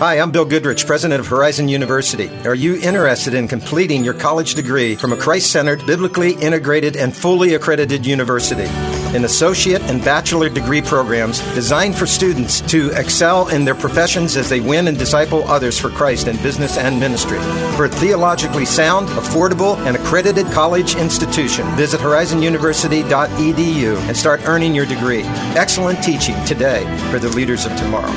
Hi, I'm Bill Goodrich, president of Horizon University. Are you interested in completing your college degree from a Christ-centered, biblically integrated, and fully accredited university? In associate and bachelor degree programs designed for students to excel in their professions as they win and disciple others for Christ in business and ministry. For a theologically sound, affordable, and accredited college institution, visit horizonuniversity.edu and start earning your degree. Excellent teaching today for the leaders of tomorrow.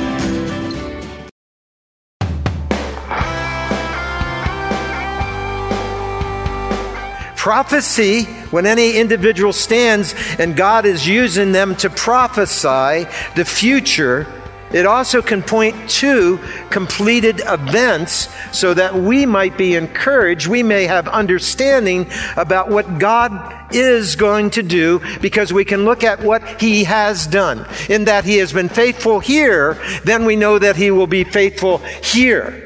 Prophecy, when any individual stands and God is using them to prophesy the future, it also can point to completed events so that we might be encouraged, we may have understanding about what God is going to do, because we can look at what He has done. In that He has been faithful here, then we know that He will be faithful here.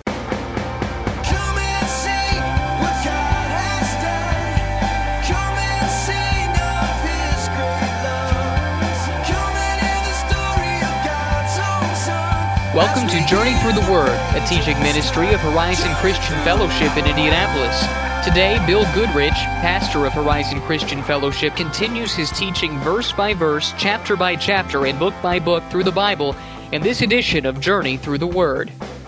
Welcome to Journey Through the Word, a teaching ministry of Horizon Christian Fellowship in Indianapolis. Today, Bill Goodrich, pastor of Horizon Christian Fellowship, continues his teaching verse by verse, chapter by chapter, and book by book through the Bible in this edition of Journey Through the Word.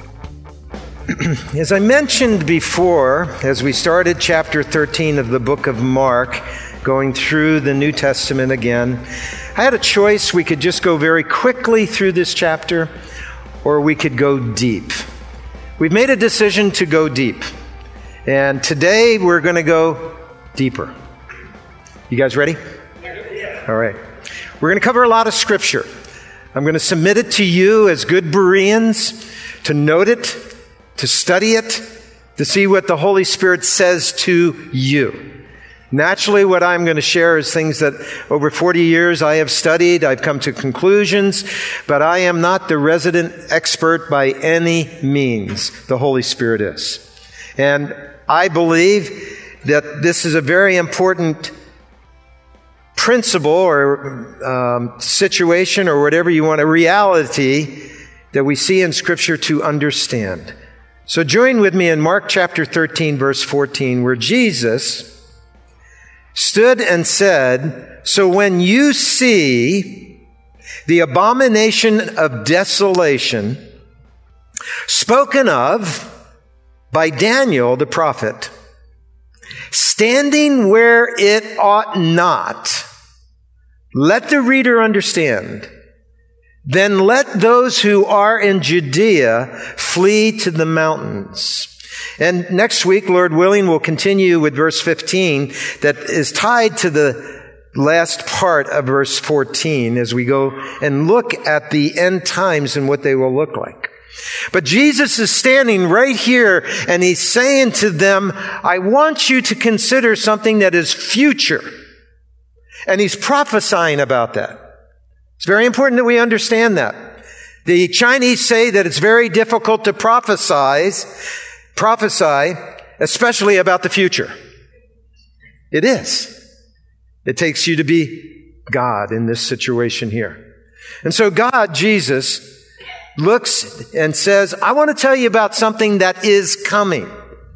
As I mentioned before, as we started chapter 13 of the book of Mark, going through the New Testament again, I had a choice. We could just go very quickly through this chapter, or we could go deep. We've made a decision to go deep. And today we're going to go deeper. You guys ready? All right. We're going to cover a lot of Scripture. I'm going to submit it to you as good Bereans to note it, to study it, to see what the Holy Spirit says to you. Naturally, what I'm going to share is things that over 40 years I have studied, I've come to conclusions, but I am not the resident expert by any means. The Holy Spirit is. And I believe that this is a very important principle or situation or whatever you want, a reality that we see in Scripture to understand. So join with me in Mark chapter 13, verse 14, where Jesus stood and said, "So when you see the abomination of desolation spoken of by Daniel the prophet, standing where it ought not, let the reader understand. Then let those who are in Judea flee to the mountains." And next week, Lord willing, we'll continue with verse 15 that is tied to the last part of verse 14 as we go and look at the end times and what they will look like. But Jesus is standing right here and He's saying to them, I want you to consider something that is future. And He's prophesying about that. It's very important that we understand that. The Chinese say that it's very difficult to prophesy, especially about the future. It is. It takes you to be God in this situation here. And so God, Jesus, looks and says, I want to tell you about something that is coming.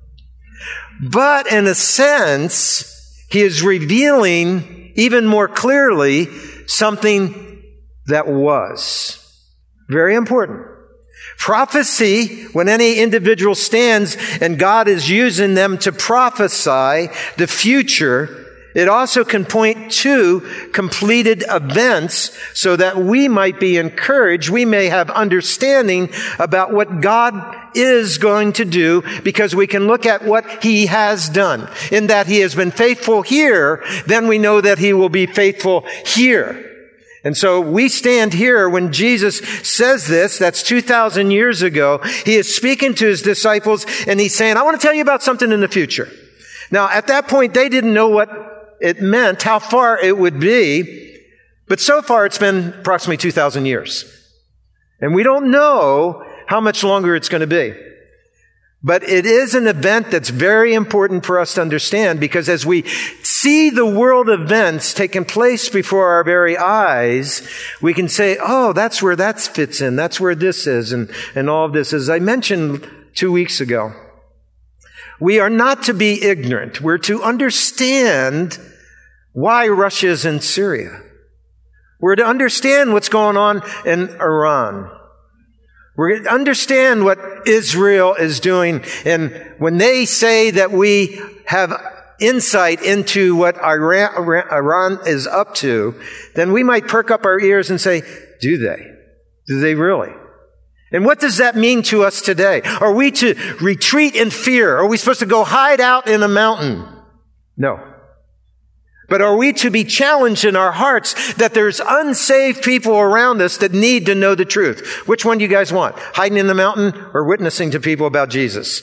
But in a sense, He is revealing even more clearly something that was. Very important. Prophecy, when any individual stands and God is using them to prophesy the future, it also can point to completed events so that we might be encouraged, we may have understanding about what God is going to do, because we can look at what He has done. In that He has been faithful here, then we know that He will be faithful here. And so we stand here when Jesus says this, that's 2,000 years ago. He is speaking to His disciples and He's saying, I want to tell you about something in the future. Now, at that point, they didn't know what it meant, how far it would be. But so far, it's been approximately 2,000 years. And we don't know how much longer it's going to be. But it is an event that's very important for us to understand, because as we see the world events taking place before our very eyes, we can say, oh, that's where that fits in. That's where this is and all of this. As I mentioned 2 weeks ago, we are not to be ignorant. We're to understand why Russia is in Syria. We're to understand what's going on in Iran. We're to understand what Israel is doing. And when they say that we have insight into what Iran is up to, then we might perk up our ears and say, do they? Do they really? And what does that mean to us today? Are we to retreat in fear? Are we supposed to go hide out in a mountain? No. But are we to be challenged in our hearts that there's unsaved people around us that need to know the truth? Which one do you guys want? Hiding in the mountain or witnessing to people about Jesus?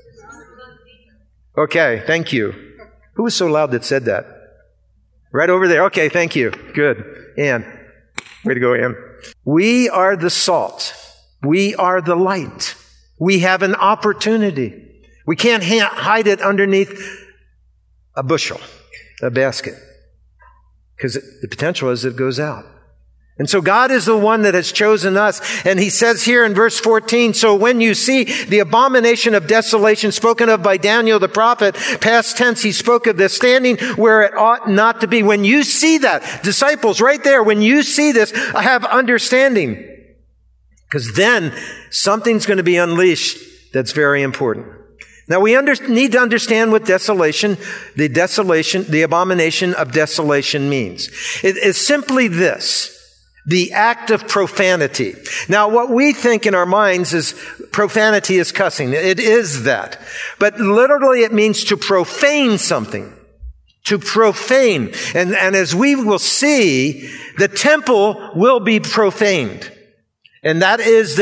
Okay, thank you. Who was so loud that said that? Right over there. Okay, thank you. Good. Ann. Way to go, Ann. We are the salt. We are the light. We have an opportunity. We can't hide it underneath a bushel, a basket, because the potential is it goes out. And so God is the one that has chosen us. And he says here in verse 14, so when you see the abomination of desolation spoken of by Daniel the prophet, past tense, he spoke of this, standing where it ought not to be. When you see that, disciples, right there, when you see this, I have understanding. Because then something's going to be unleashed that's very important. Now we need to understand what the abomination of desolation means. It is simply this. The act of profanity. Now, what we think in our minds is profanity is cussing. It is that. But literally it means to profane something. To profane. And as we will see, the temple will be profaned. And that is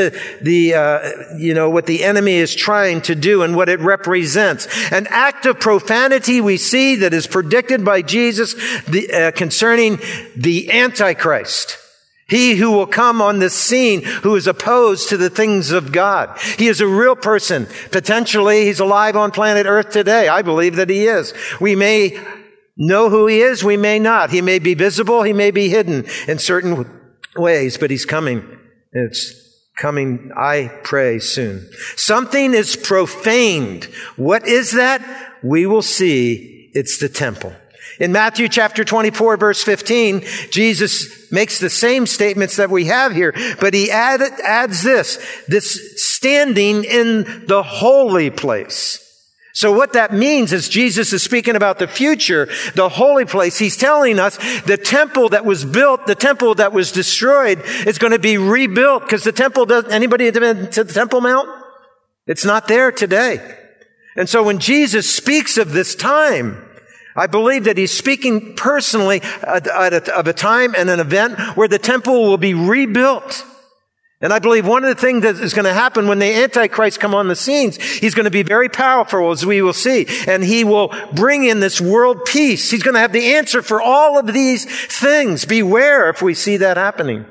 what the enemy is trying to do and what it represents. An act of profanity we see that is predicted by Jesus concerning the Antichrist. He who will come on the scene who is opposed to the things of God. He is a real person. Potentially, he's alive on planet Earth today. I believe that he is. We may know who he is. We may not. He may be visible. He may be hidden in certain ways, but he's coming. It's coming, I pray, soon. Something is profaned. What is that? We will see. It's the temple. In Matthew chapter 24, verse 15, Jesus makes the same statements that we have here, but he adds this standing in the holy place. So what that means is Jesus is speaking about the future, the holy place. He's telling us the temple that was built, the temple that was destroyed is going to be rebuilt because the temple anybody been to the Temple Mount? It's not there today. And so when Jesus speaks of this time, I believe that he's speaking personally of a time and an event where the temple will be rebuilt. And I believe one of the things that is going to happen when the Antichrist come on the scenes, he's going to be very powerful, as we will see. And he will bring in this world peace. He's going to have the answer for all of these things. Beware if we see that happening.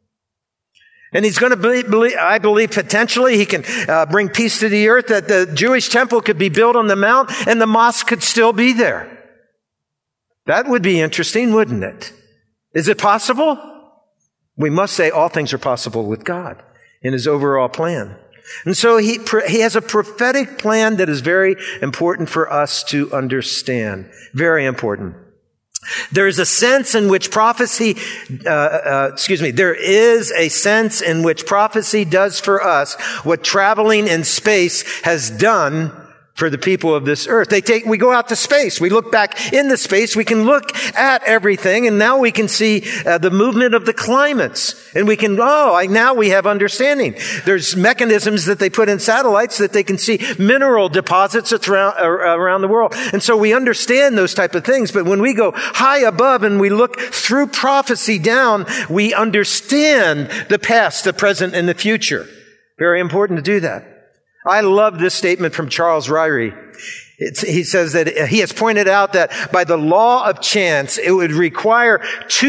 And he's going to I believe potentially he can bring peace to the earth, that the Jewish temple could be built on the mount and the mosque could still be there. That would be interesting, wouldn't it? Is it possible? We must say all things are possible with God in his overall plan. And so he has a prophetic plan that is very important for us to understand. Very important. There is a sense in which prophecy, there is a sense in which prophecy does for us what traveling in space has done for the people of this earth. We go out to space. We look back into space. We can look at everything, and now we can see the movement of the climates. And we can, now we have understanding. There's mechanisms that they put in satellites that they can see mineral deposits around the world. And so we understand those type of things. But when we go high above and we look through prophecy down, we understand the past, the present, and the future. Very important to do that. I love this statement from Charles Ryrie. He says that he has pointed out that by the law of chance, it would require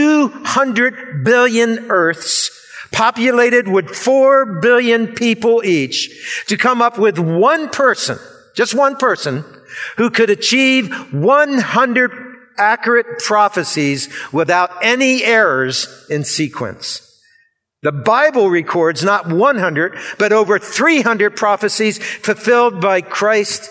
200 billion Earths populated with 4 billion people each to come up with one person, just one person, who could achieve 100 accurate prophecies without any errors in sequence. The Bible records not 100, but over 300 prophecies fulfilled by Christ's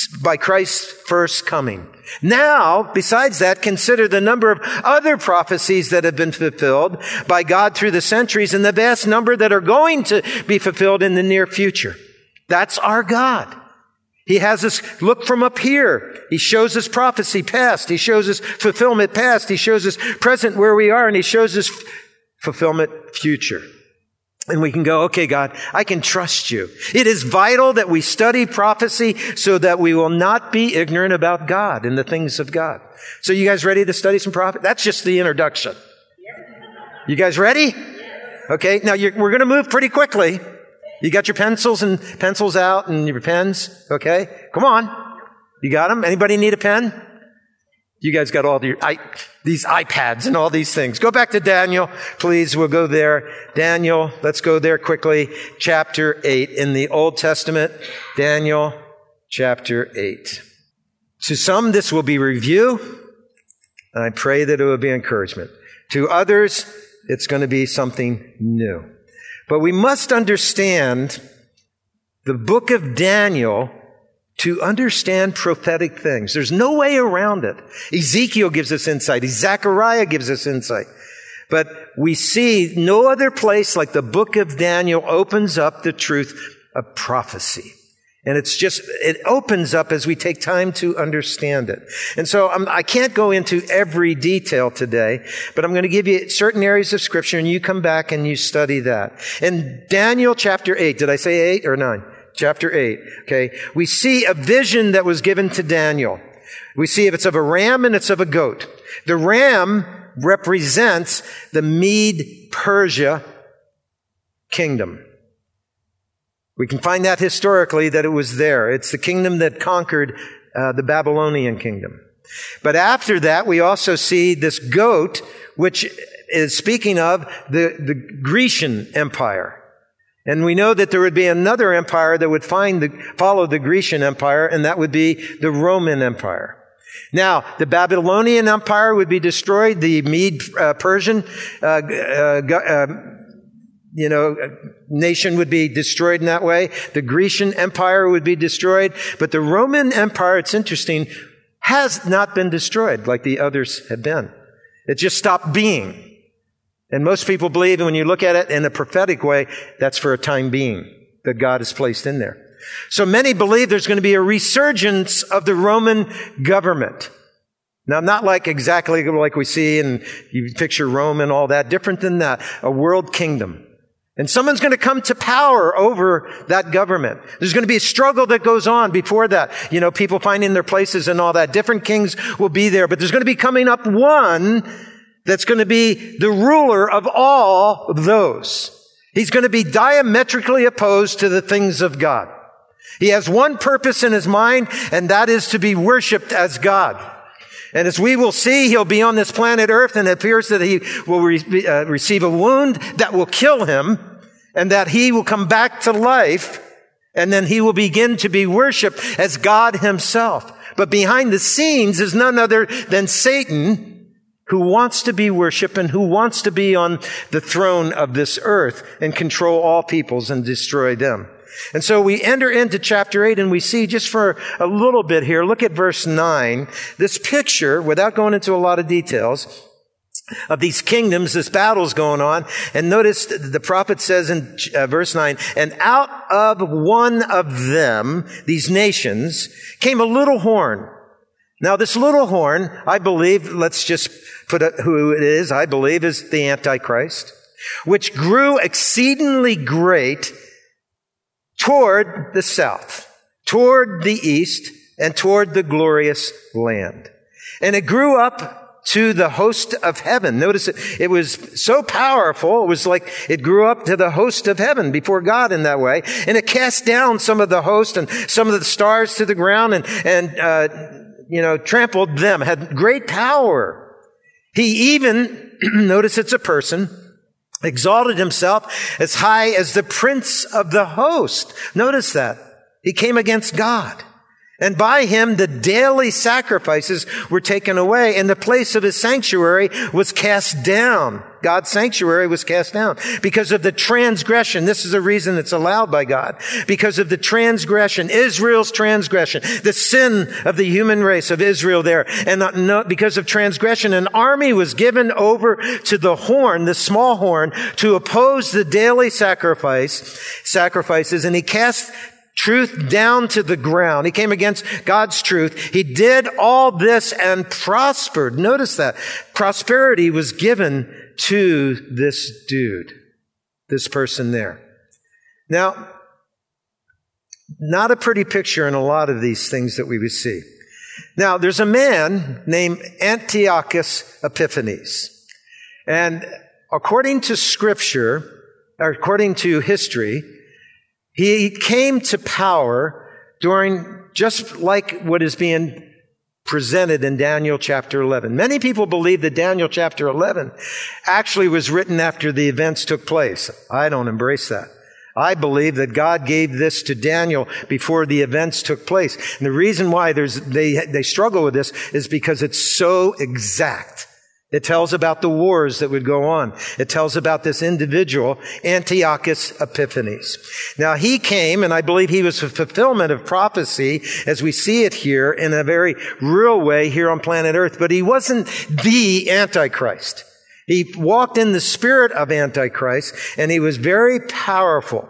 first coming. Now, besides that, consider the number of other prophecies that have been fulfilled by God through the centuries and the vast number that are going to be fulfilled in the near future. That's our God. He has us look from up here. He shows us prophecy past. He shows us fulfillment past. He shows us present where we are, and He shows us fulfillment future. And we can go, okay, God, I can trust you. It is vital that we study prophecy so that we will not be ignorant about God and the things of God. So you guys ready to study some prophecy? That's just the introduction. You guys ready? Okay, now we're going to move pretty quickly. You got your pencils out and your pens? Okay, come on. You got them? Anybody need a pen? You guys got all these iPads and all these things. Go back to Daniel, please. We'll go there. Daniel, let's go there quickly. Chapter 8 in the Old Testament. Daniel, chapter 8. To some, this will be review, and I pray that it will be encouragement. To others, it's going to be something new. But we must understand the book of Daniel to understand prophetic things. There's no way around it. Ezekiel gives us insight. Zechariah gives us insight. But we see no other place like the book of Daniel opens up the truth of prophecy. And it opens up as we take time to understand it. And so I can't go into every detail today, but I'm going to give you certain areas of Scripture, and you come back and you study that. In Daniel chapter 8, did I say 8 or 9? Chapter 8, okay? We see a vision that was given to Daniel. We see if it's of a ram and it's of a goat. The ram represents the Mede-Persia kingdom. We can find that historically that it was there. It's the kingdom that conquered the Babylonian kingdom. But after that, we also see this goat, which is speaking of the Grecian Empire. And we know that there would be another empire that would follow the Grecian Empire, and that would be the Roman Empire. Now, the Babylonian Empire would be destroyed. The Mede-Persian nation would be destroyed in that way. The Grecian Empire would be destroyed. But the Roman Empire, it's interesting, has not been destroyed like the others have been. It just stopped being. And most people believe, and when you look at it in a prophetic way, that's for a time being that God has placed in there. So many believe there's going to be a resurgence of the Roman government. Now, not exactly like we see, and you picture Rome and all that. Different than that, a world kingdom. And someone's going to come to power over that government. There's going to be a struggle that goes on before that. People finding their places and all that. Different kings will be there, but there's going to be coming up one that's going to be the ruler of all of those. He's going to be diametrically opposed to the things of God. He has one purpose in his mind, and that is to be worshiped as God. And as we will see, he'll be on this planet Earth, and it appears that he will receive a wound that will kill him, and that he will come back to life, and then he will begin to be worshiped as God himself. But behind the scenes is none other than Satan, who wants to be worshiped and who wants to be on the throne of this earth and control all peoples and destroy them. And so we enter into chapter 8 and we see just for a little bit here, look at verse 9, this picture, without going into a lot of details, of these kingdoms, this battle's going on. And notice the prophet says in verse 9, and out of one of them, these nations, came a little horn. Now this little horn, I believe, let's just put who it is, I believe is the Antichrist, which grew exceedingly great toward the south, toward the east, and toward the glorious land. And it grew up to the host of heaven. Notice it was so powerful, it was like it grew up to the host of heaven before God in that way. And it cast down some of the host and some of the stars to the ground and trampled them, had great power. He even, notice it's a person, exalted himself as high as the prince of the host. Notice that. He came against God. And by him, the daily sacrifices were taken away, and the place of his sanctuary was cast down. God's sanctuary was cast down because of the transgression. This is a reason it's allowed by God. Because of the transgression, Israel's transgression, the sin of the human race of Israel there. And because of transgression, an army was given over to the horn, the small horn, to oppose the daily sacrifices, and he cast truth down to the ground. He came against God's truth. He did all this and prospered. Notice that. Prosperity was given to this dude, this person there. Now, not a pretty picture in a lot of these things that we would see. Now, there's a man named Antiochus Epiphanes. And according to Scripture, or according to history, he came to power during just like what is being presented in Daniel chapter 11. Many people believe that Daniel chapter 11 actually was written after the events took place. I don't embrace that. I believe that God gave this to Daniel before the events took place. And the reason why they struggle with this is because it's so exact. It tells about the wars that would go on. It tells about this individual, Antiochus Epiphanes. Now, he came, and I believe he was a fulfillment of prophecy, as we see it here in a very real way here on planet Earth. But he wasn't the Antichrist. He walked in the spirit of Antichrist, and he was very powerful.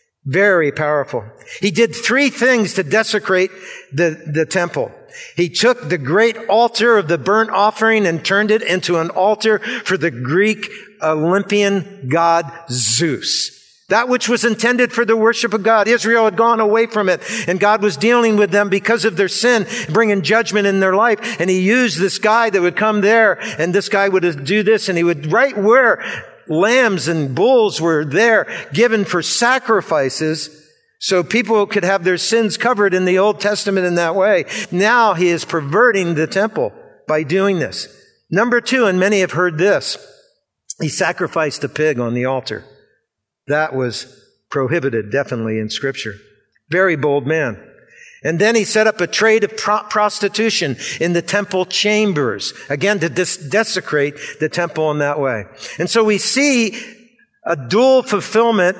Very powerful. He did 3 things to desecrate the temple. He took the great altar of the burnt offering and turned it into an altar for the Greek Olympian god Zeus. That which was intended for the worship of God. Israel had gone away from it, and God was dealing with them because of their sin, bringing judgment in their life. And he used this guy that would come there, and this guy would do this, and he would, right where lambs and bulls were there, given for sacrifices, so people could have their sins covered in the Old Testament in that way. Now he is perverting the temple by doing this. Number 2, and many have heard this, he sacrificed a pig on the altar. That was prohibited, definitely, in Scripture. Very bold man. And then he set up a trade of prostitution in the temple chambers, again, to desecrate the temple in that way. And so we see a dual fulfillment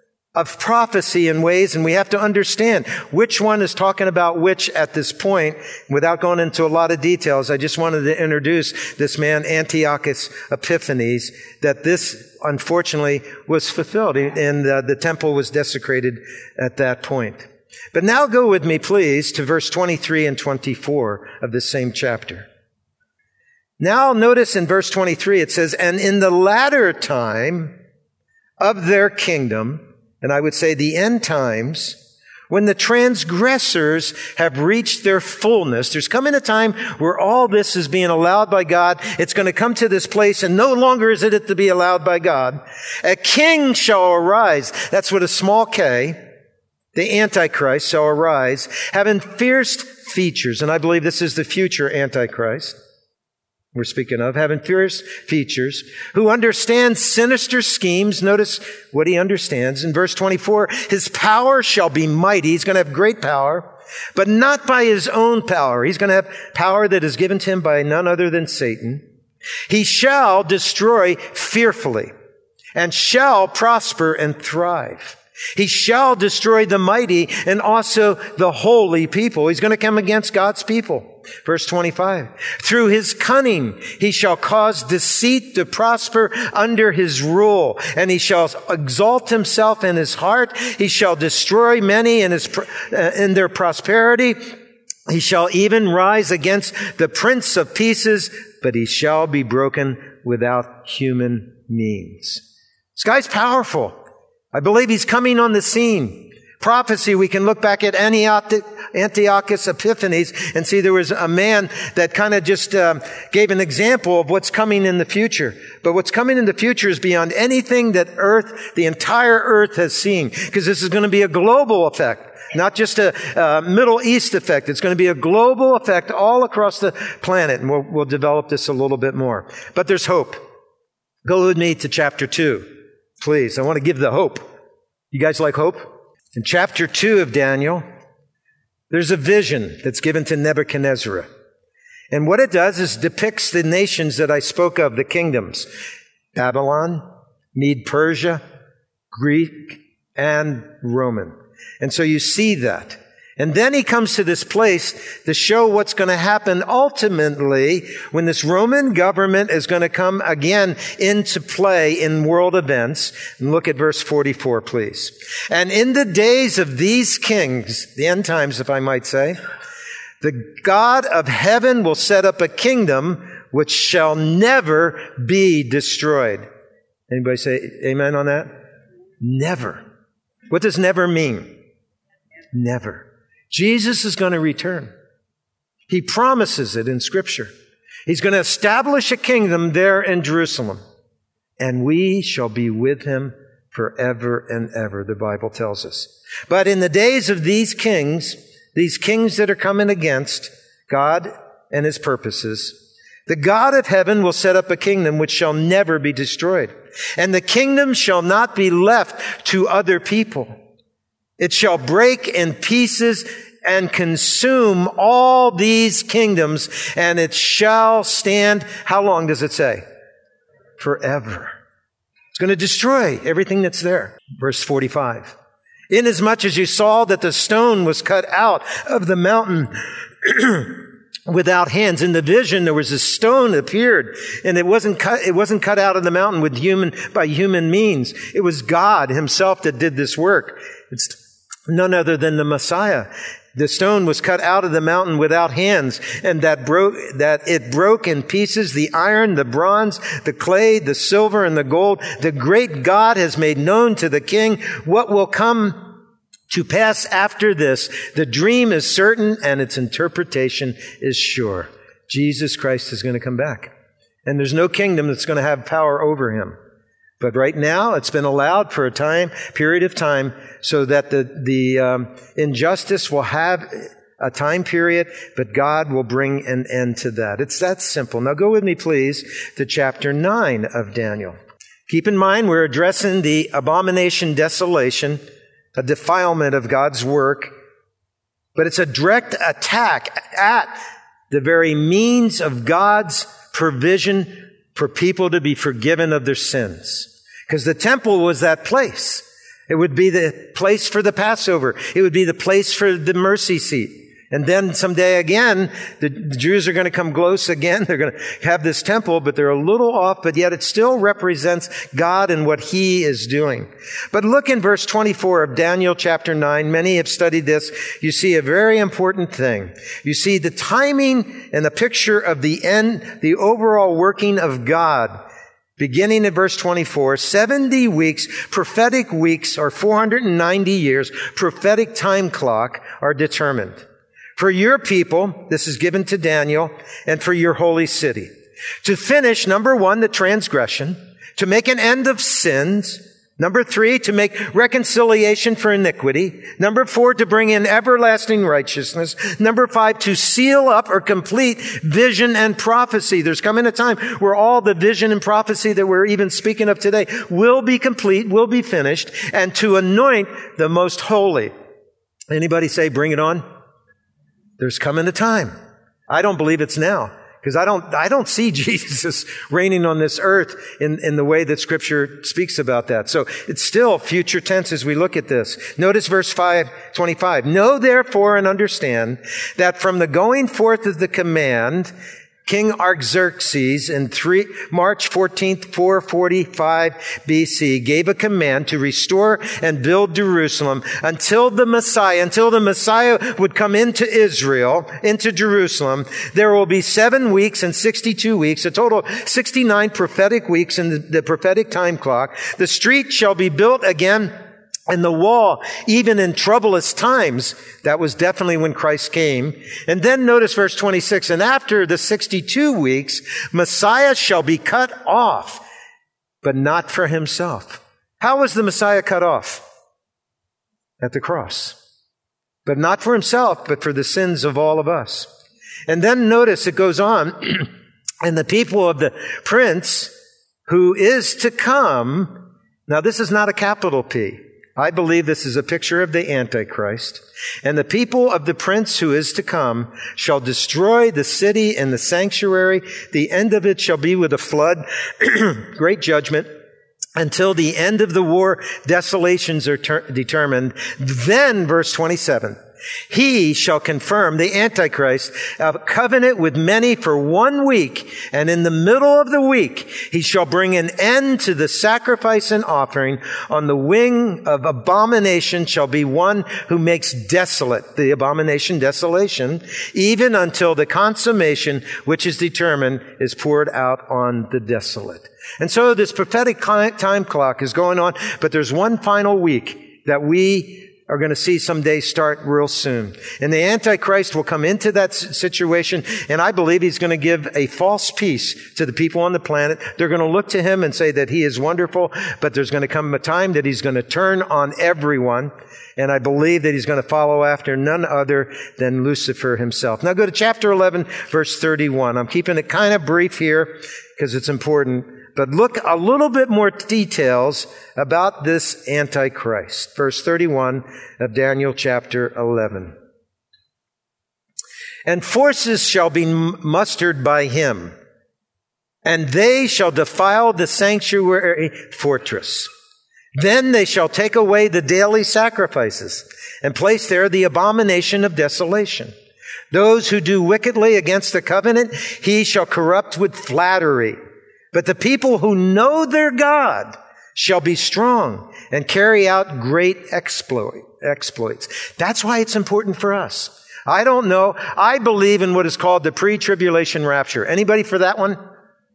of prophecy in ways, and we have to understand which one is talking about which at this point. Without going into a lot of details, I just wanted to introduce this man, Antiochus Epiphanes, that this, unfortunately, was fulfilled, and the temple was desecrated at that point. But now go with me, please, to verse 23 and 24 of this same chapter. Now notice in verse 23, it says, "And in the latter time of their kingdom," and I would say the end times, "when the transgressors have reached their fullness," there's coming a time where all this is being allowed by God. It's going to come to this place, and no longer is it to be allowed by God. "A king shall arise." That's with a small k. The Antichrist shall arise, having fierce features. And I believe this is the future Antichrist we're speaking of, having fierce features, who understands sinister schemes. Notice what he understands. In verse 24, "His power shall be mighty." He's going to have great power, but not by his own power. He's going to have power that is given to him by none other than Satan. "He shall destroy fearfully, and shall prosper and thrive. He shall destroy the mighty and also the holy people." He's going to come against God's people. Verse 25, "Through his cunning he shall cause deceit to prosper under his rule, and he shall exalt himself in his heart. He shall destroy many in their prosperity. He shall even rise against the Prince of Pieces, but he shall be broken without human means." This guy's powerful. I believe he's coming on the scene. Prophecy, we can look back at Antiochus Epiphanes and see there was a man that kind of just gave an example of what's coming in the future. But what's coming in the future is beyond anything that the entire earth has seen, because this is going to be a global effect. Not just a Middle East effect. It's going to be a global effect all across the planet. And we'll develop this a little bit more. But there's hope. Go with me to chapter 2. Please, I want to give the hope. You guys like hope? In chapter 2 of Daniel, There's a vision that's given to Nebuchadnezzar. And what it does is depicts the nations that I spoke of, the kingdoms. Babylon, Mede-Persia, Greek, and Roman. And so you see that. And then he comes to this place to show what's going to happen ultimately when this Roman government is going to come again into play in world events. And look at verse 44, please. And in the days of these kings, the end times, if I might say, the God of heaven will set up a kingdom which shall never be destroyed. Anybody say amen on that? Never. What does never mean? Never. Jesus is going to return. He promises it in Scripture. He's going to establish a kingdom there in Jerusalem. And we shall be with him forever and ever, the Bible tells us. But in the days of these kings that are coming against God and his purposes, the God of heaven will set up a kingdom which shall never be destroyed. And the kingdom shall not be left to other people. It shall break in pieces and consume all these kingdoms, and it shall stand, how long does it say? Forever. It's going to destroy everything that's there. Verse 45. Inasmuch as you saw that the stone was cut out of the mountain without hands. In the vision, there was a stone that appeared, and it wasn't cut out of the mountain by human means. It was God himself that did this work. It's none other than the Messiah. The stone was cut out of the mountain without hands, and that it broke in pieces the iron, the bronze, the clay, the silver, and the gold. The great God has made known to the king what will come to pass after this. The dream is certain, and its interpretation is sure. Jesus Christ is going to come back. And there's no kingdom that's going to have power over him. But right now, it's been allowed for a period of time, so that the injustice will have a time period, but God will bring an end to that. It's that simple. Now go with me, please, to chapter 9 of Daniel. Keep in mind, we're addressing the abomination, desolation, a defilement of God's work, but it's a direct attack at the very means of God's provision for people to be forgiven of their sins. Because the temple was that place. It would be the place for the Passover. It would be the place for the mercy seat. And then someday again, the Jews are going to come close again. They're going to have this temple, but they're a little off, but yet it still represents God and what he is doing. But look in verse 24 of Daniel chapter 9. Many have studied this. You see a very important thing. You see the timing and the picture of the end, the overall working of God. Beginning at verse 24, 70 weeks, prophetic weeks, or 490 years, prophetic time clock are determined. For your people, this is given to Daniel, and for your holy city. To finish, number 1, the transgression. To make an end of sins. Number 3, to make reconciliation for iniquity. Number 4, to bring in everlasting righteousness. Number 5, to seal up or complete vision and prophecy. There's coming a time where all the vision and prophecy that we're even speaking of today will be complete, will be finished, and to anoint the most holy. Anybody say, bring it on? There's coming a time. I don't believe it's now. Because I don't see Jesus reigning on this earth in the way that Scripture speaks about that. So it's still future tense as we look at this. Notice verse 25. Know therefore and understand that from the going forth of the command, King Artaxerxes in March 14th, 445 BC gave a command to restore and build Jerusalem until the Messiah would come into Israel, into Jerusalem. There will be 7 weeks and 62 weeks, a total of 69 prophetic weeks in the prophetic time clock. The street shall be built again, and the wall, even in troublous times. That was definitely when Christ came. And then notice verse 26, and after the 62 weeks, Messiah shall be cut off, but not for himself. How was the Messiah cut off? At the cross. But not for himself, but for the sins of all of us. And then notice it goes on, and the people of the prince who is to come, now this is not a capital P. I believe this is a picture of the Antichrist. And the people of the prince who is to come shall destroy the city and the sanctuary. The end of it shall be with a flood, great judgment. Until the end of the war, desolations are determined. Then, verse 27, he shall confirm, the Antichrist, a covenant with many for 1 week. And in the middle of the week, he shall bring an end to the sacrifice and offering. On the wing of abomination shall be one who makes desolate, the abomination, desolation, even until the consummation which is determined is poured out on the desolate. And so this prophetic time clock is going on, but there's one final week that we are going to see someday start real soon. And the Antichrist will come into that situation, and I believe he's going to give a false peace to the people on the planet. They're going to look to him and say that he is wonderful, but there's going to come a time that he's going to turn on everyone. And I believe that he's going to follow after none other than Lucifer himself. Now go to chapter 11, verse 31. I'm keeping it kind of brief here because it's important. But look a little bit more details about this Antichrist. Verse 31 of Daniel chapter 11. And forces shall be mustered by him, and they shall defile the sanctuary fortress. Then they shall take away the daily sacrifices and place there the abomination of desolation. Those who do wickedly against the covenant, he shall corrupt with flattery. But the people who know their God shall be strong and carry out great exploits. That's why it's important for us. I don't know. I believe in what is called the pre-tribulation rapture. Anybody for that one?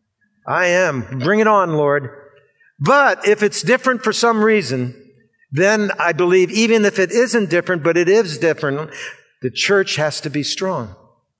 I am. Bring it on, Lord. But if it's different for some reason, then I believe even if it isn't different, but it is different, the church has to be strong.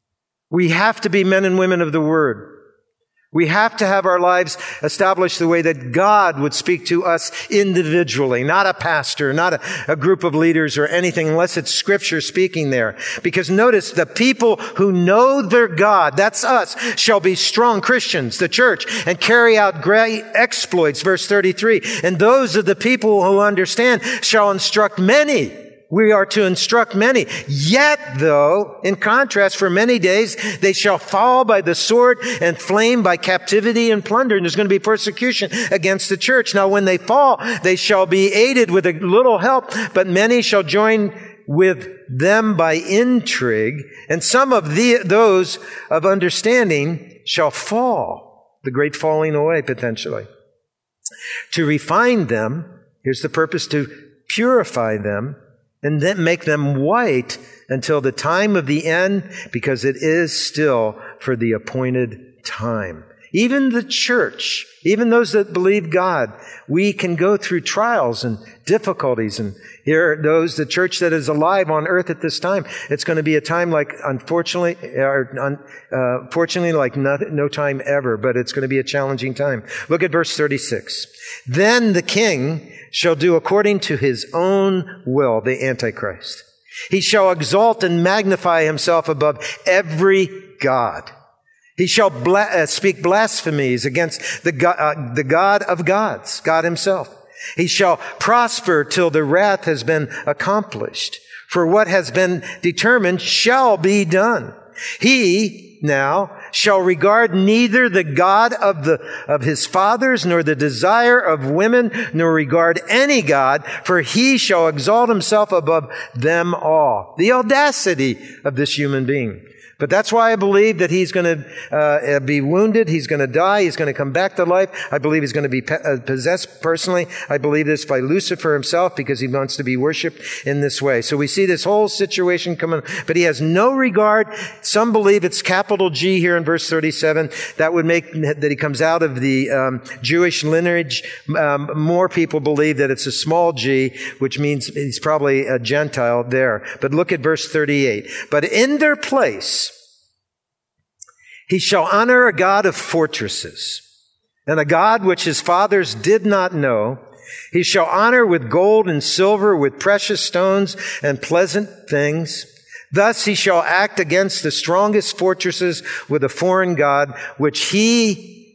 We have to be men and women of the Word. We have to have our lives established the way that God would speak to us individually, not a pastor, not a group of leaders or anything, unless it's Scripture speaking there. Because notice, the people who know their God, that's us, shall be strong Christians, the church, and carry out great exploits, verse 33. And those of the people who understand shall instruct many. We are to instruct many. Yet, though, in contrast, for many days, they shall fall by the sword and flame by captivity and plunder. And there's going to be persecution against the church. Now, when they fall, they shall be aided with a little help, but many shall join with them by intrigue. And some of those of understanding shall fall. The great falling away, potentially. To refine them, here's the purpose, to purify them, and then make them white until the time of the end, because it is still for the appointed time. Even the church, even those that believe God, we can go through trials and difficulties. And here are those, the church that is alive on earth at this time. It's going to be a time like, fortunately, like no time ever, but it's going to be a challenging time. Look at verse 36. Then the king shall do according to his own will, the Antichrist. He shall exalt and magnify himself above every god. He shall speak blasphemies against the God of gods, God himself. He shall prosper till the wrath has been accomplished. For what has been determined shall be done. He now shall regard neither the God of his fathers, nor the desire of women, nor regard any God, for he shall exalt himself above them all. The audacity of this human being. But that's why I believe that he's going to be wounded, he's going to die, he's going to come back to life. I believe he's going to be possessed personally. I believe this by Lucifer himself, because he wants to be worshipped in this way. So we see this whole situation coming, but he has no regard. Some believe it's capital G here in verse 37. That would make that he comes out of the Jewish lineage. More people believe that it's a small g, which means he's probably a Gentile there. But look at verse 38. But in their place, he shall honor a God of fortresses, and a God which his fathers did not know. He shall honor with gold and silver, with precious stones and pleasant things. Thus he shall act against the strongest fortresses with a foreign God, which he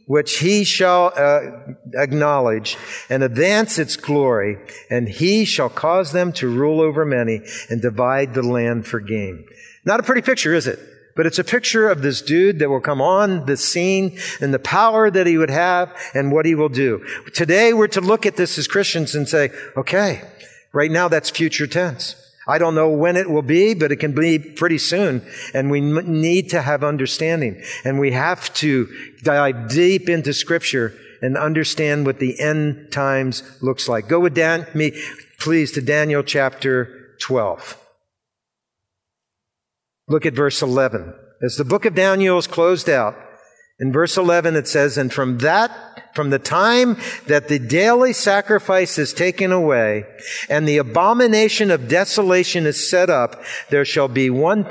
which he shall acknowledge and advance its glory, and he shall cause them to rule over many and divide the land for gain. Not a pretty picture, is it? But it's a picture of this dude that will come on the scene and the power that he would have and what he will do. Today we're to look at this as Christians and say, okay, right now that's future tense. I don't know when it will be, but it can be pretty soon. And we need to have understanding. And we have to dive deep into Scripture and understand what the end times looks like. Go with me, please, to Daniel chapter 12. Look at verse 11. As the book of Daniel is closed out, in verse 11 it says, and from the time that the daily sacrifice is taken away and the abomination of desolation is set up, there shall be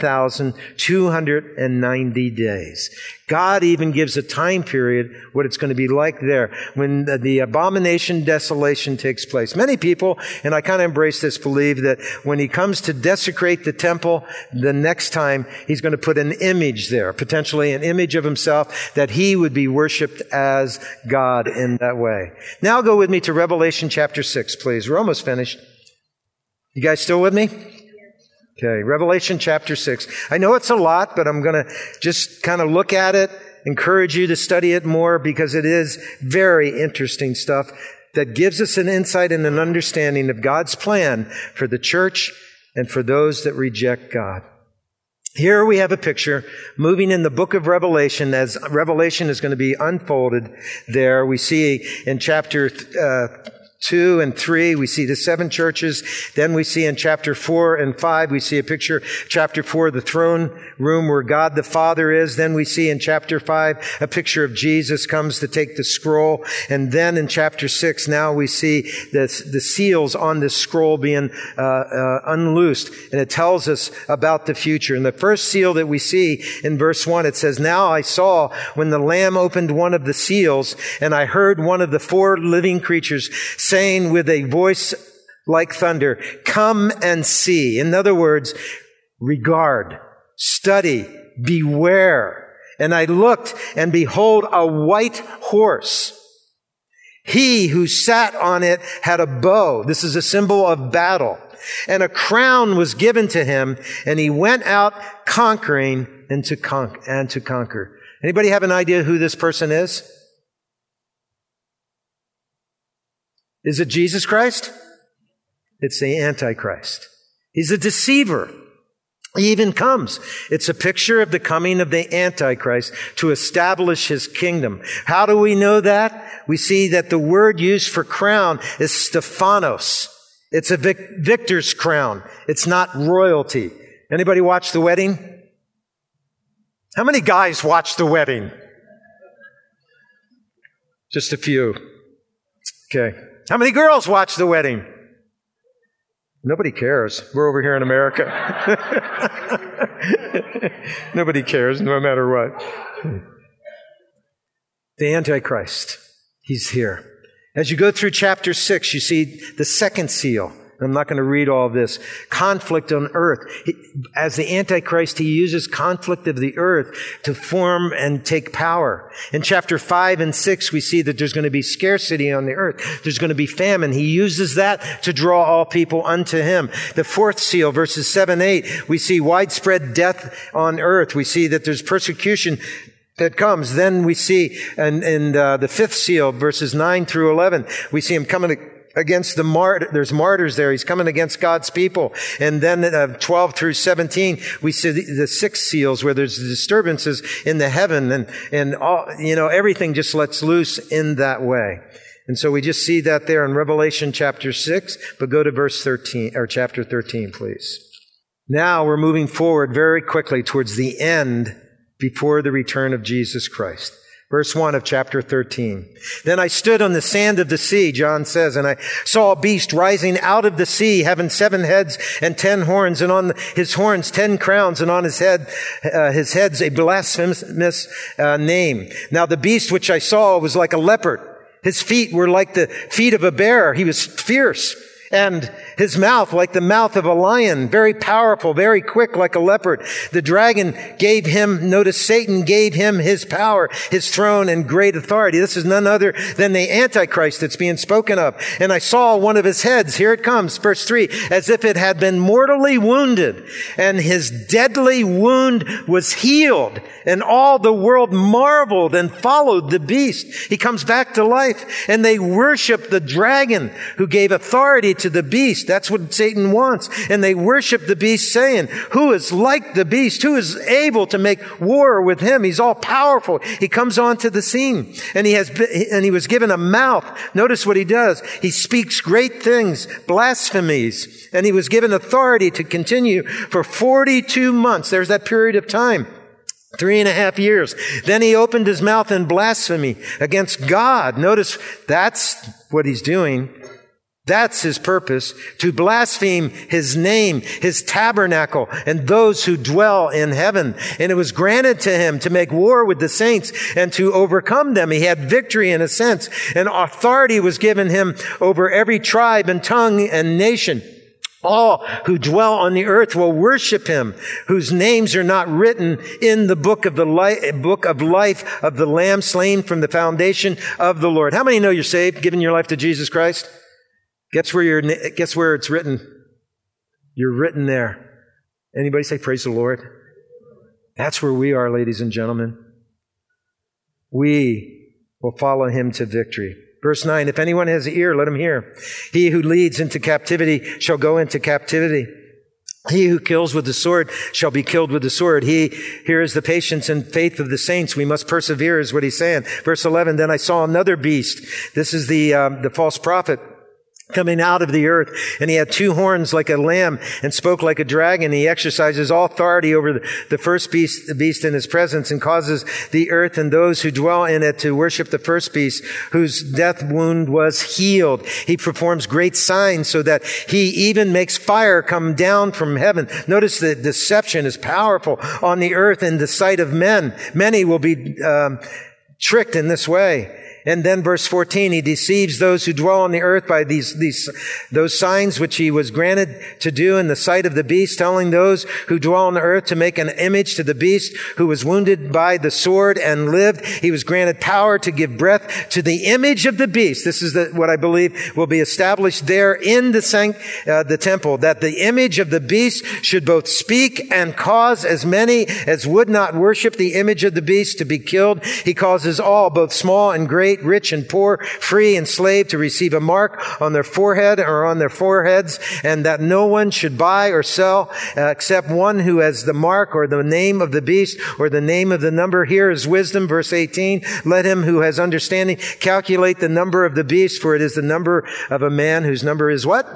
1,290 days. God even gives a time period what it's going to be like there when the abomination desolation takes place. Many people, and I kind of embrace this, believe that when he comes to desecrate the temple, the next time he's going to put an image there, potentially an image of himself, that he would be worshiped as God in that way. Now go with me to Revelation chapter 6, please. We're almost finished. You guys still with me? Okay, Revelation chapter 6. I know it's a lot, but I'm going to just kind of look at it, encourage you to study it more because it is very interesting stuff that gives us an insight and an understanding of God's plan for the church and for those that reject God. Here we have a picture moving in the book of Revelation as Revelation is going to be unfolded there. We see in chapter 2 and 3, we see the 7 churches. Then we see in chapter 4 and 5, we see a picture, chapter 4, the throne room where God the Father is. Then we see in chapter 5, a picture of Jesus comes to take the scroll. And then in chapter 6, now we see the seals on this scroll being unloosed. And it tells us about the future. And the first seal that we see in verse 1, it says, now I saw when the Lamb opened one of the seals, and I heard one of the 4 living creatures saying with a voice like thunder, come and see. In other words, regard, study, beware. And I looked, and behold, a white horse. He who sat on it had a bow. This is a symbol of battle. And a crown was given to him, and he went out conquering and to conquer. Anybody have an idea who this person is? Is it Jesus Christ? It's the Antichrist. He's a deceiver. He even comes. It's a picture of the coming of the Antichrist to establish his kingdom. How do we know that? We see that the word used for crown is Stephanos. It's a victor's crown. It's not royalty. Anybody watch The Wedding? How many guys watch The Wedding? Just a few. Okay. How many girls watch The Wedding? Nobody cares. We're over here in America. Nobody cares, no matter what. The Antichrist, he's here. As you go through chapter 6, you see the second seal. I'm not going to read all of this. Conflict on earth. As the Antichrist, he uses conflict of the earth to form and take power. In chapter 5 and 6, we see that there's going to be scarcity on the earth. There's going to be famine. He uses that to draw all people unto him. The fourth seal, verses 7, 8, we see widespread death on earth. We see that there's persecution that comes. Then we see in the fifth seal, verses 9 through 11, we see him coming against there's martyrs there. He's coming against God's people. And then 12 through 17, we see the 6 seals where there's disturbances in the heaven and all, everything just lets loose in that way. And so we just see that there in Revelation chapter 6, but go to verse 13, or chapter 13, please. Now we're moving forward very quickly towards the end before the return of Jesus Christ. Verse 1 of chapter 13. Then I stood on the sand of the sea, John says, and I saw a beast rising out of the sea, having 7 heads and 10 horns, and on his horns 10 crowns, and on his heads a blasphemous name. Now the beast which I saw was like a leopard. His feet were like the feet of a bear. He was fierce. And His mouth like the mouth of a lion, very powerful, very quick like a leopard. The dragon gave him, notice Satan gave him his power, his throne and great authority. This is none other than the Antichrist that's being spoken of. And I saw one of his heads, here it comes, verse 3, as if it had been mortally wounded, and his deadly wound was healed. And all the world marveled and followed the beast. He comes back to life, and they worship the dragon who gave authority to the beast. That's what Satan wants. And they worship the beast, saying, who is like the beast? Who is able to make war with him? He's all powerful. He comes onto the scene, and he was given a mouth. Notice what he does. He speaks great things, blasphemies, and he was given authority to continue for 42 months. There's that period of time. 3.5 years. Then he opened his mouth in blasphemy against God. Notice that's what he's doing. That's his purpose, to blaspheme his name, his tabernacle, and those who dwell in heaven. And it was granted to him to make war with the saints and to overcome them. He had victory in a sense, and authority was given him over every tribe and tongue and nation. All who dwell on the earth will worship him, whose names are not written in the book of life of the Lamb slain from the foundation of the Lord. How many know you're saved, giving your life to Jesus Christ? Guess where it's written? You're written there. Anybody say praise the Lord? That's where we are, ladies and gentlemen. We will follow him to victory. Verse 9, if anyone has an ear, let him hear. He who leads into captivity shall go into captivity. He who kills with the sword shall be killed with the sword. Here is the patience and faith of the saints. We must persevere is what he's saying. Verse 11, then I saw another beast. This is the false prophet coming out of the earth, and he had 2 horns like a lamb and spoke like a dragon. He exercises all authority over the first beast, the beast in his presence, and causes the earth and those who dwell in it to worship the first beast, whose death wound was healed. He performs great signs so that he even makes fire come down from heaven. Notice the deception is powerful on the earth in the sight of men. Many will be tricked in this way. And then verse 14, he deceives those who dwell on the earth by those signs which he was granted to do in the sight of the beast, telling those who dwell on the earth to make an image to the beast who was wounded by the sword and lived. He was granted power to give breath to the image of the beast. This is what I believe will be established there in the temple, that the image of the beast should both speak and cause as many as would not worship the image of the beast to be killed. He causes all, both small and great, rich and poor, free and slave, to receive a mark on their forehead or on their foreheads, and that no one should buy or sell except one who has the mark or the name of the beast or the name of the number. Here is wisdom, verse 18. Let him who has understanding calculate the number of the beast, for it is the number of a man whose number is what?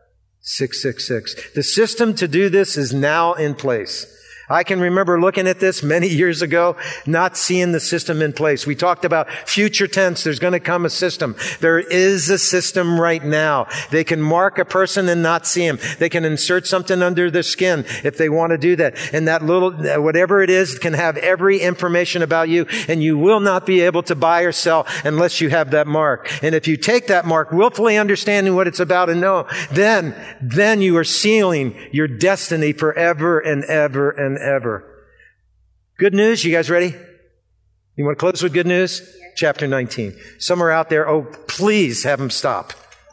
666. The system to do this is now in place. I can remember looking at this many years ago, not seeing the system in place. We talked about future tense. There's going to come a system. There is a system right now. They can mark a person and not see him. They can insert something under their skin if they want to do that. And that little, whatever it is, can have every information about you, and you will not be able to buy or sell unless you have that mark. And if you take that mark, willfully understanding what it's about and know, then you are sealing your destiny forever and ever and ever. Good news. You guys ready? You want to close with good news? Yeah. Chapter 19. Some are out there. Oh, please have them stop.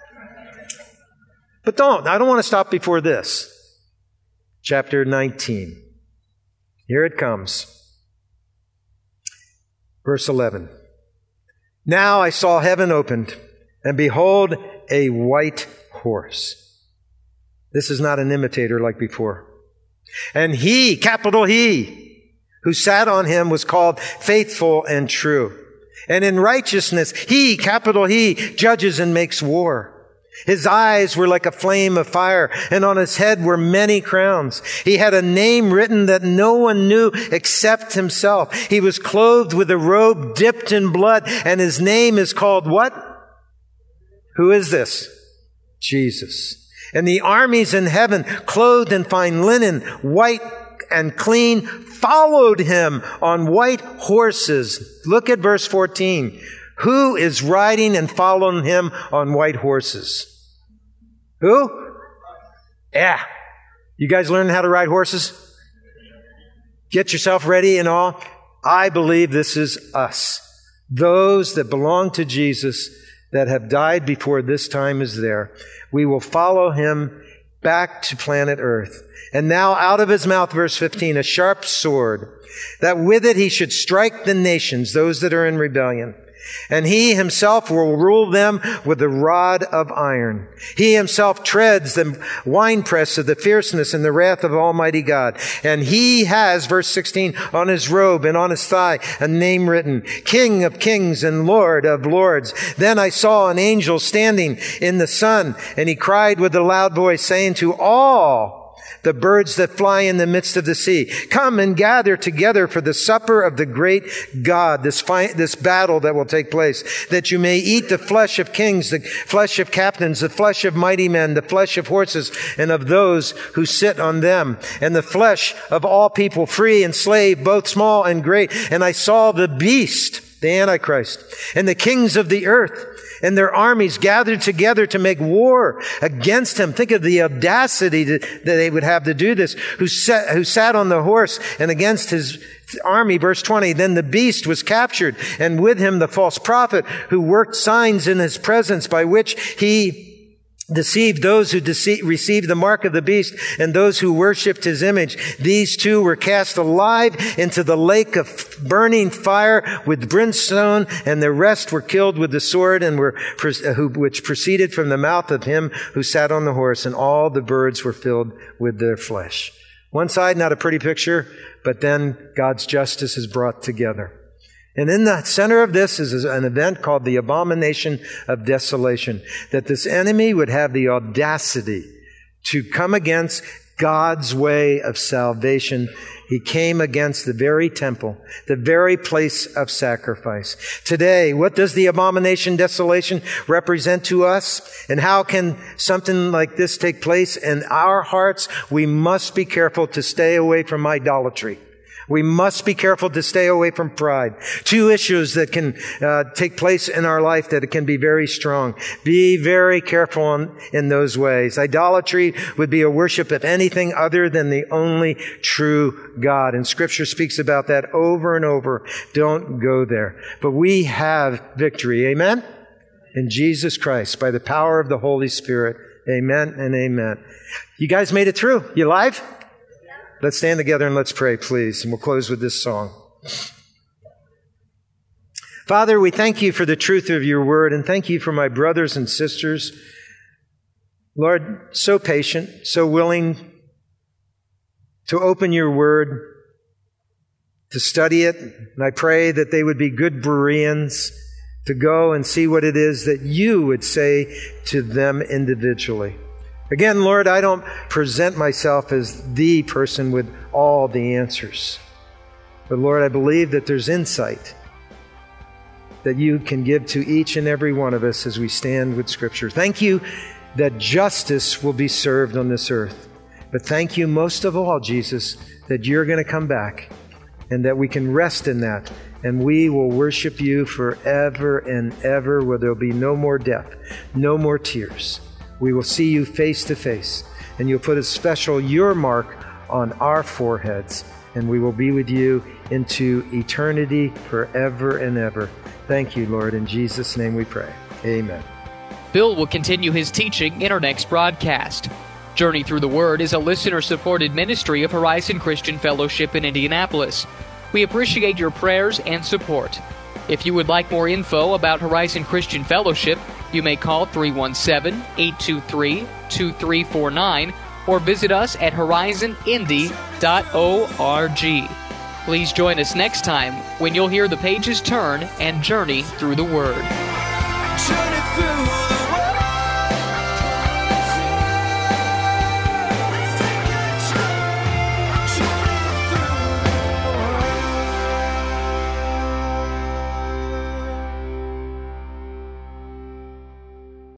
But don't. I don't want to stop before this. Chapter 19. Here it comes. Verse 11. Now I saw heaven opened, and behold, a white horse. This is not an imitator like before. And he, capital He, who sat on him was called Faithful and True. And in righteousness, He, capital He, judges and makes war. His eyes were like a flame of fire, and on his head were many crowns. He had a name written that no one knew except himself. He was clothed with a robe dipped in blood, and his name is called what? Who is this? Jesus. And the armies in heaven, clothed in fine linen, white and clean, followed him on white horses. Look at verse 14. Who is riding and following him on white horses? Who? Yeah. You guys learning how to ride horses? Get yourself ready and all. I believe this is us. Those that belong to Jesus that have died before this time is there. We will follow him back to planet Earth. And now out of his mouth, verse 15, a sharp sword, that with it he should strike the nations, those that are in rebellion. And he himself will rule them with a rod of iron. He himself treads the winepress of the fierceness and the wrath of Almighty God. And he has, verse 16, on his robe and on his thigh a name written, King of Kings and Lord of Lords. Then I saw an angel standing in the sun, and he cried with a loud voice, saying to all the birds that fly in the midst of the sea, come and gather together for the supper of the great God, this battle that will take place, that you may eat the flesh of kings, the flesh of captains, the flesh of mighty men, the flesh of horses, and of those who sit on them, and the flesh of all people, free and slave, both small and great. And I saw the beast, the Antichrist, and the kings of the earth, and their armies gathered together to make war against him. Think of the audacity that they would have to do this, who sat on the horse and against his army. Verse 20, then the beast was captured, and with him the false prophet who worked signs in his presence, by which he deceived those who received the mark of the beast and those who worshipped his image. These two were cast alive into the lake of burning fire with brimstone, and the rest were killed with the sword which proceeded from the mouth of him who sat on the horse, and all the birds were filled with their flesh. One side, not a pretty picture, but then God's justice is brought together. And in the center of this is an event called the Abomination of Desolation, that this enemy would have the audacity to come against God's way of salvation. He came against the very temple, the very place of sacrifice. Today, what does the abomination desolation represent to us? And how can something like this take place in our hearts? We must be careful to stay away from idolatry. We must be careful to stay away from pride. Two issues that can take place in our life that can be very strong. Be very careful in those ways. Idolatry would be a worship of anything other than the only true God. And Scripture speaks about that over and over. Don't go there. But we have victory. Amen? In Jesus Christ, by the power of the Holy Spirit. Amen and amen. You guys made it through. You alive? Let's stand together and let's pray, please. And we'll close with this song. Father, we thank you for the truth of your word, and thank you for my brothers and sisters. Lord, so patient, so willing to open your word, to study it. And I pray that they would be good Bereans to go and see what it is that you would say to them individually. Again, Lord, I don't present myself as the person with all the answers. But Lord, I believe that there's insight that you can give to each and every one of us as we stand with Scripture. Thank you that justice will be served on this earth. But thank you most of all, Jesus, that you're going to come back and that we can rest in that. And we will worship you forever and ever, where there'll be no more death, no more tears. We will see you face to face, and you'll put a special your mark on our foreheads, and we will be with you into eternity forever and ever. Thank you, Lord. In Jesus' name we pray. Amen. Bill will continue his teaching in our next broadcast. Journey Through the Word is a listener-supported ministry of Horizon Christian Fellowship in Indianapolis. We appreciate your prayers and support. If you would like more info about Horizon Christian Fellowship, you may call 317-823-2349 or visit us at horizonindy.org. Please join us next time when you'll hear the pages turn and journey through the Word.